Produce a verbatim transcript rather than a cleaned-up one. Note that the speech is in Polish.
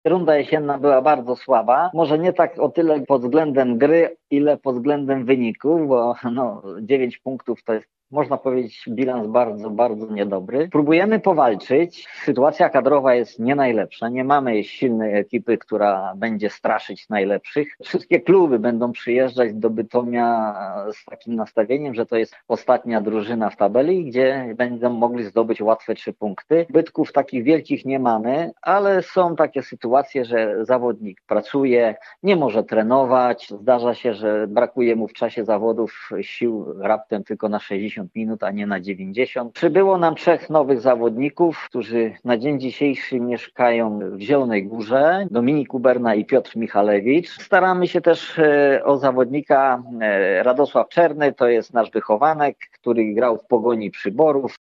Runda jesienna była bardzo słaba. Może nie tak o tyle pod względem gry, ile pod względem wyników, bo no, dziewięć punktów to jest, można powiedzieć, bilans bardzo, bardzo niedobry. Próbujemy powalczyć. Sytuacja kadrowa jest nie najlepsza. Nie mamy silnej ekipy, która będzie straszyć najlepszych. Wszystkie kluby będą przyjeżdżać do Bytomia z takim nastawieniem, że to jest ostatnia drużyna w tabeli, gdzie będą mogli zdobyć łatwe trzy punkty. Bytków takich wielkich nie mamy, ale są takie sytuacje, że zawodnik pracuje, nie może trenować. Zdarza się, że brakuje mu w czasie zawodów sił raptem tylko na sześćdziesiąt minut, a nie na dziewięćdziesiąt. Przybyło nam trzech nowych zawodników, którzy na dzień dzisiejszy mieszkają w Zielonej Górze. Dominik Kuberna i Piotr Michalewicz. Staramy się też o zawodnika Radosław Czerny, to jest nasz wychowanek, który grał w Pogoni Przyborów.